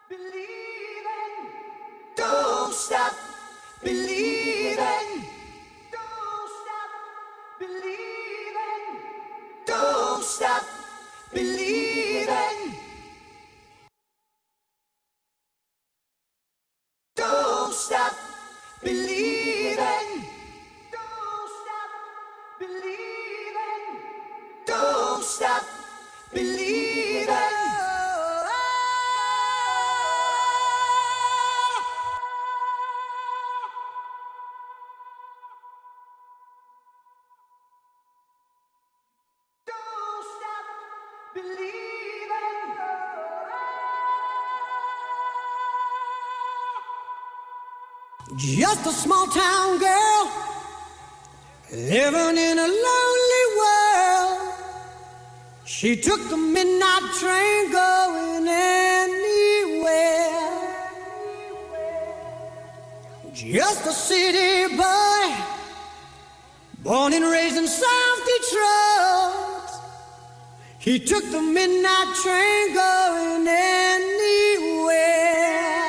Believing. Don't stop believing. Don't stop believing. Don't stop believing. Don't stop believing. Don't stop believing. Don't stop believing. Don't stop believing. Just a small town girl living in a lonely world. She took the midnight train going anywhere. Just a city boy, born and raised in South Detroit. He took the midnight train going anywhere.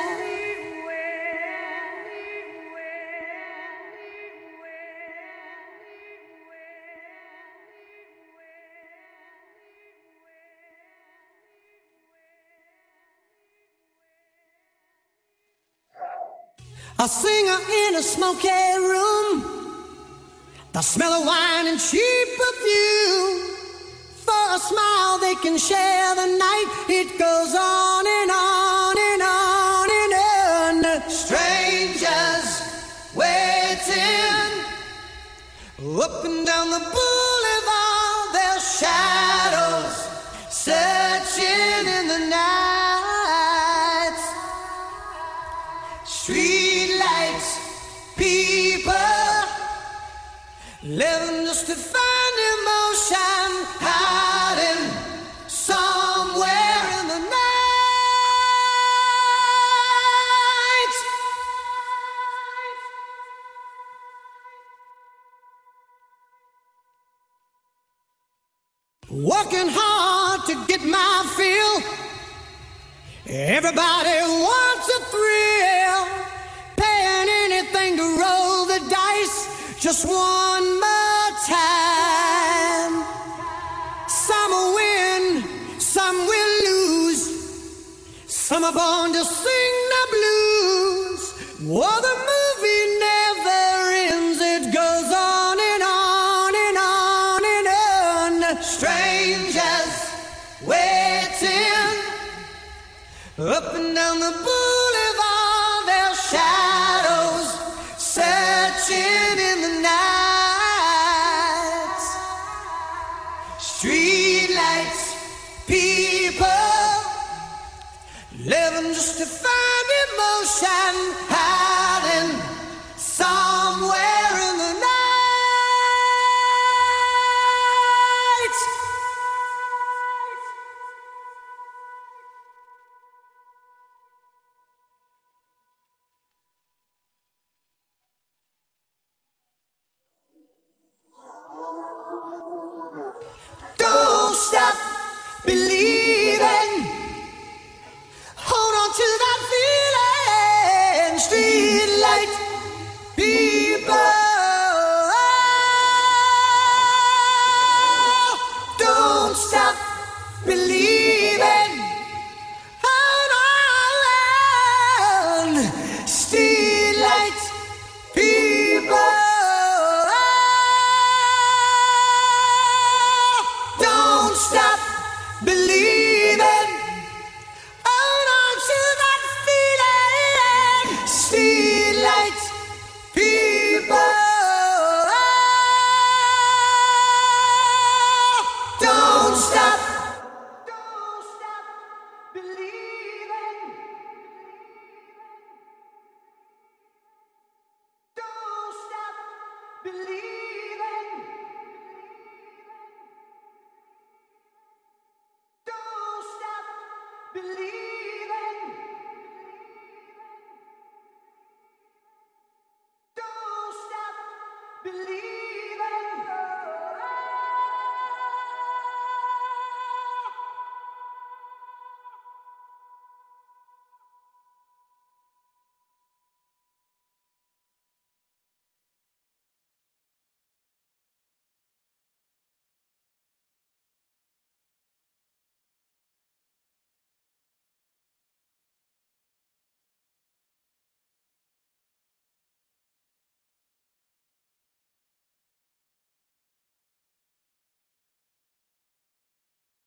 A singer in a smoky room, the smell of wine and cheap perfume. For a smile they can share the night. It goes on and on and on and on. Strangers waiting up and down the boulevard, their shadows searching in the night. Street lights, people living just to find emotion, hiding somewhere in the night. Working hard to get my fill. Everybody wants a thrill, paying anything to roll the dice just one more time. Some will win, some will lose. Some are born to sing the blues. Oh, the movie never ends. It goes on and on and on and on. Strangers waiting up and down the boulevard, their shadows searching in the night. Street lights, people living just to find emotion, hiding somewhere in the night. Don't stop believing. Hold on to that feeling. Street light people. Don't stop believing. Hold on. Street light people. Don't stop believing. Hold on to that feeling. Street lights, people. Don't stop. Don't stop believing. Don't stop believing. Don't stop believing.